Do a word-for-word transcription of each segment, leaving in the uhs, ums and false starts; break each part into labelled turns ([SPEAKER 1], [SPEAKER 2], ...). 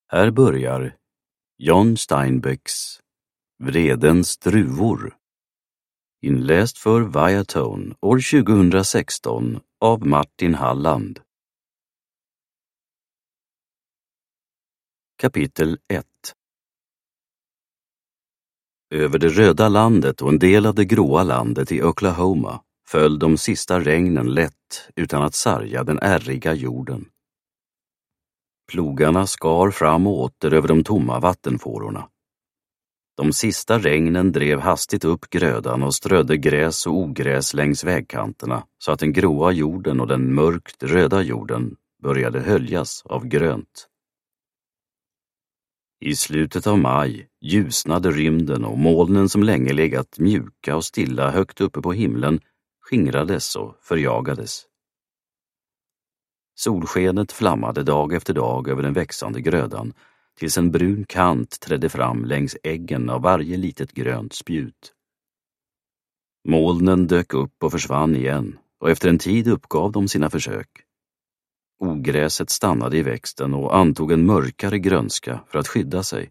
[SPEAKER 1] Här börjar John Steinbecks Vredens druvor. Inläst för Viatone år tjugohundrasexton av Martin Halland. Kapitel ett. Över det röda landet och en del av det gråa landet i Oklahoma föll de sista regnen lätt utan att sarga den ärriga jorden. Plogarna skar fram och åter över de tomma vattenfårorna. De sista regnen drev hastigt upp grödan och strödde gräs och ogräs längs vägkanterna så att den gråa jorden och den mörkt röda jorden började höljas av grönt. I slutet av maj ljusnade rymden och molnen som länge legat mjuka och stilla högt uppe på himlen skingrades och förjagades. Solskenet flammade dag efter dag över den växande grödan tills en brun kant trädde fram längs äggen av varje litet grönt spjut. Molnen dök upp och försvann igen och efter en tid uppgav de sina försök. Ogräset stannade i växten och antog en mörkare grönska för att skydda sig.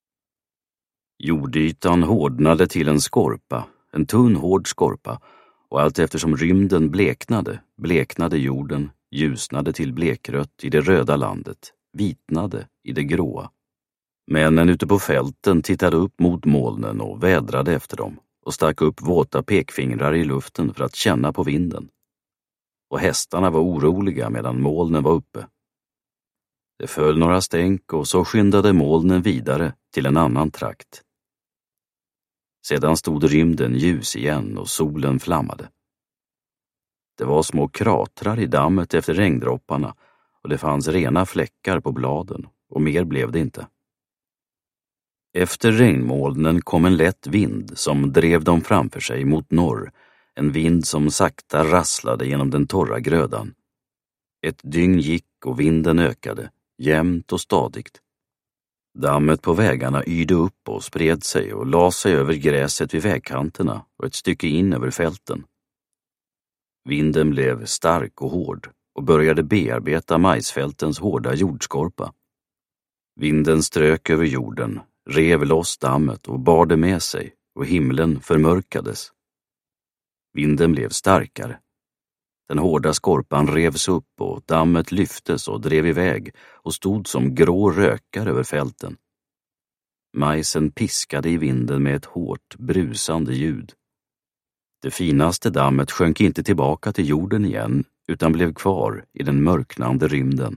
[SPEAKER 1] Jordytan hårdnade till en skorpa, en tunn hård skorpa, och allt eftersom rymden bleknade, bleknade jorden, ljusnade till blekrött i det röda landet, vitnade i det gråa. Männen ute på fälten tittade upp mot molnen och vädrade efter dem och stack upp våta pekfingrar i luften för att känna på vinden. Och hästarna var oroliga medan molnen var uppe. Det föll några stänk och så skyndade molnen vidare till en annan trakt. Sedan stod rymden ljus igen och solen flammade. Det var små kratrar i dammet efter regndropparna och det fanns rena fläckar på bladen och mer blev det inte. Efter regnmolnen kom en lätt vind som drev dem framför sig mot norr, en vind som sakta rasslade genom den torra grödan. Ett dygn gick och vinden ökade, jämnt och stadigt. Dammet på vägarna yrde upp och spred sig och la sig över gräset vid vägkanterna och ett stycke in över fälten. Vinden blev stark och hård och började bearbeta majsfältens hårda jordskorpa. Vinden strök över jorden, rev loss dammet och bar det med sig och himlen förmörkades. Vinden blev starkare. Den hårda skorpan revs upp och dammet lyftes och drev iväg och stod som grå rökar över fälten. Majsen piskade i vinden med ett hårt, brusande ljud. Det finaste dammet sjönk inte tillbaka till jorden igen utan blev kvar i den mörknande rymden.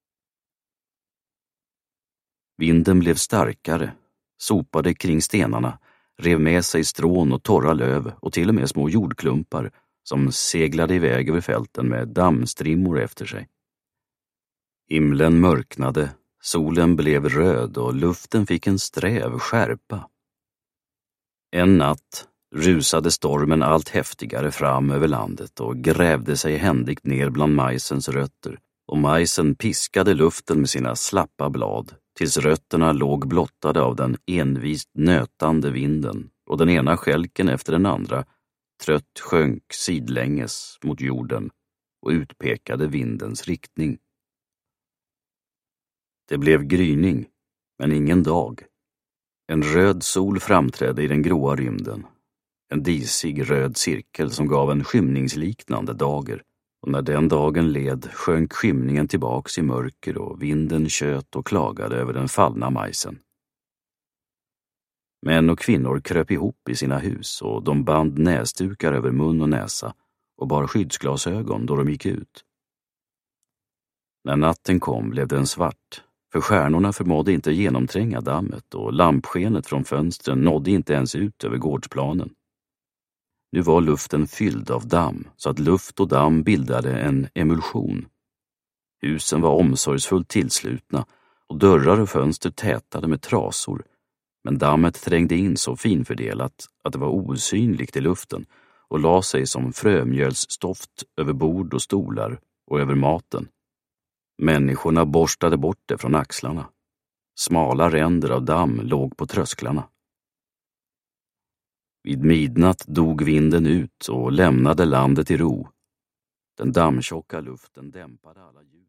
[SPEAKER 1] Vinden blev starkare, sopade kring stenarna, rev med sig strån och torra löv och till och med små jordklumpar som seglade iväg över fälten med dammstrimmor efter sig. Himlen mörknade, solen blev röd och luften fick en sträv skärpa. En natt rusade stormen allt häftigare fram över landet och grävde sig händigt ner bland majsens rötter, och majsen piskade luften med sina slappa blad tills rötterna låg blottade av den envist nötande vinden och den ena skälken efter den andra trött sjönk sidlänges mot jorden och utpekade vindens riktning. Det blev gryning, men ingen dag. En röd sol framträdde i den gråa rymden. En disig röd cirkel som gav en skymningsliknande dager, och när den dagen led sjönk skymningen tillbaks i mörker och vinden tjöt och klagade över den fallna majsen. Män och kvinnor kröp ihop i sina hus och de band näsdukar över mun och näsa och bar skyddsglasögon då de gick ut. När natten kom blev den svart, för stjärnorna förmådde inte genomtränga dammet och lampskenet från fönstren nådde inte ens ut över gårdsplanen. Nu var luften fylld av damm så att luft och damm bildade en emulsion. Husen var omsorgsfullt tillslutna och dörrar och fönster tätade med trasor, men dammet trängde in så finfördelat att det var osynligt i luften och la sig som frömjölsstoft över bord och stolar och över maten. Människorna borstade bort det från axlarna. Smala ränder av damm låg på trösklarna. Vid midnatt dog vinden ut och lämnade landet i ro. Den dammtjocka luften dämpade alla ljud.